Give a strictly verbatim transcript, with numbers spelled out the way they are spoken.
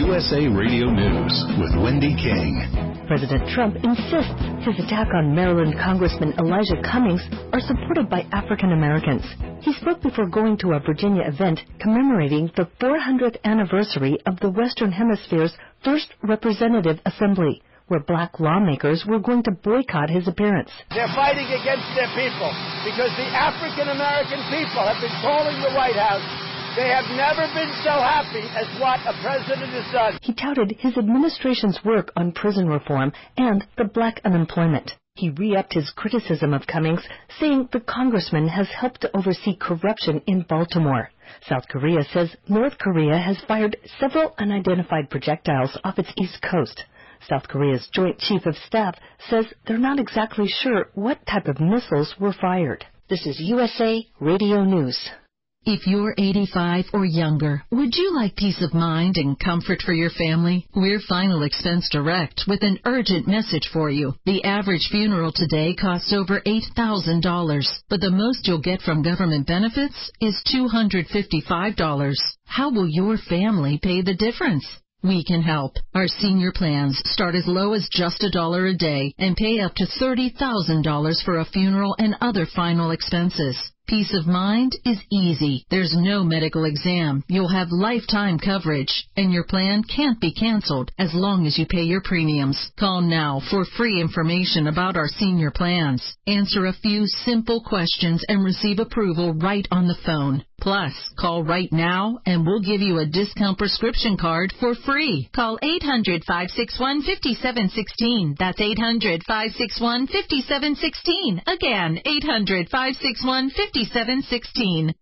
U S A Radio News with Wendy King. President Trump insists his attack on Maryland Congressman Elijah Cummings are supported by African Americans. He spoke before going to a Virginia event commemorating the four hundredth anniversary of the Western Hemisphere's first representative assembly, where black lawmakers were going to boycott his appearance. They're fighting against their people because the African American people have been calling the White House. They have never been so happy as what a president has done. He touted his administration's work on prison reform and the black unemployment. He re-upped his criticism of Cummings, saying the congressman has helped to oversee corruption in Baltimore. South Korea says North Korea has fired several unidentified projectiles off its east coast. South Korea's Joint Chief of Staff says they're not exactly sure what type of missiles were fired. This is U S A Radio News. If you're eighty-five or younger, would you like peace of mind and comfort for your family? We're Final Expense Direct with an urgent message for you. The average funeral today costs over eight thousand dollars, but the most you'll get from government benefits is two hundred fifty-five dollars. How will your family pay the difference? We can help. Our senior plans start as low as just a dollar a day and pay up to thirty thousand dollars for a funeral and other final expenses. Peace of mind is easy. There's no medical exam. You'll have lifetime coverage, and your plan can't be canceled as long as you pay your premiums. Call now for free information about our senior plans. Answer a few simple questions and receive approval right on the phone. Plus, call right now and we'll give you a discount prescription card for free. Call eight hundred, five six one, five seven one six. That's eight hundred, five six one, five seven one six. Again, eight hundred, five six one, five seven one six.